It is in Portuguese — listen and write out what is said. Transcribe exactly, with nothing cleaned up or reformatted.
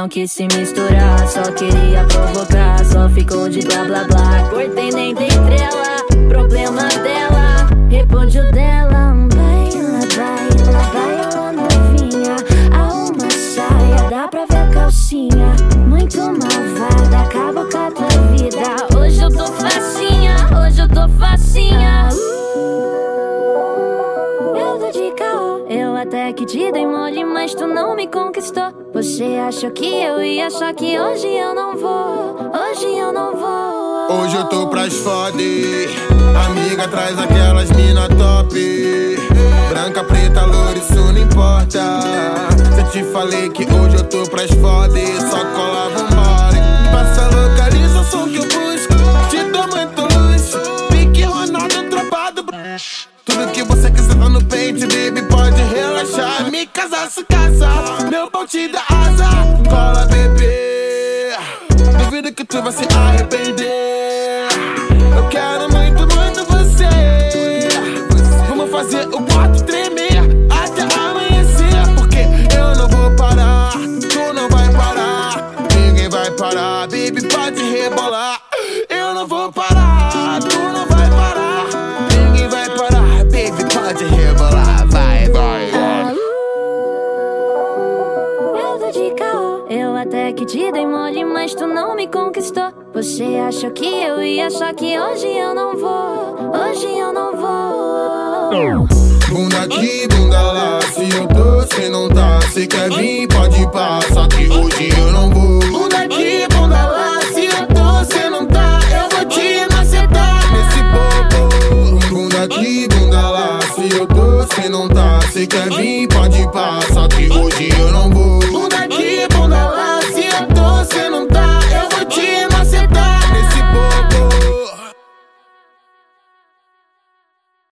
não quis se misturar, só queria provocar, só ficou de blá blá blá. Cortei, nem dei trela, problema dela, repúdio dela. Baila, baila, baila novinha, arruma saia, dá pra ver a calcinha. Muito malvada, acaba com a tua vida. Hoje eu tô facinha, hoje eu tô facinha. Eu tô de caô, eu até que te dei mole, mas tu não me conquistou. Você achou que eu ia, só que hoje eu não vou, hoje eu não vou. Hoje eu tô pras fode, amiga traz aquelas mina top. Branca, preta, loura, isso não importa. Se eu te falei que hoje eu tô pras fode, só cola, vambora. Passa a localização que eu busco, te dou muito luxo. Pique Ronaldo, trapado. Tudo que você quiser tá no peito, baby, pode relaxar. Me casar, se casar, meu pau te dá asa. Cola, bebê, duvido que tu vai se arrepender. Eu quero muito, muito você. Vamos fazer o quarto tremer até amanhecer. Porque eu não vou parar, tu não vai parar, ninguém vai parar. Baby, pode rebolar. Eu não vou parar, tu não vai parar, ninguém vai parar. Baby, pode rebolar, vai, vai, vai. Eu tô de caô, eu até que te dei mole, mas tu não me conquistou. Você achou que eu ia, só que hoje eu não vou, hoje eu não vou. Bunda aqui, bunda lá, se eu tô, se não tá. Se quer vir, pode ir, só que hoje eu não vou. Bunda aqui,